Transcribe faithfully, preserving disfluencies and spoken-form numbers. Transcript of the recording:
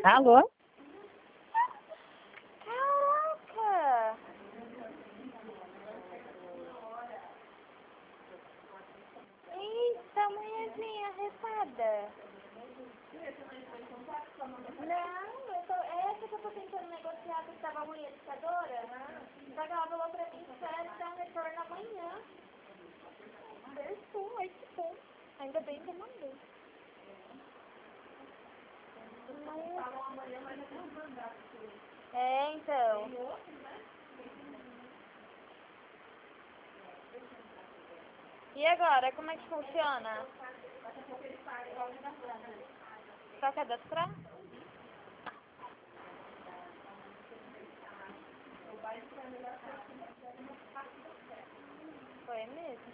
Alô? Caraca! Eita, manhãzinha arretada. Não, eu tô, é essa que eu tô tentando negociar que estava ruim a ditadora. Só que ela falou pra mim que só ia dar um retorno amanhã. Acertou, ai que bom. Ainda bem que eu mandei. É, então. E agora, como é que funciona? Só cadastrar? Foi mesmo.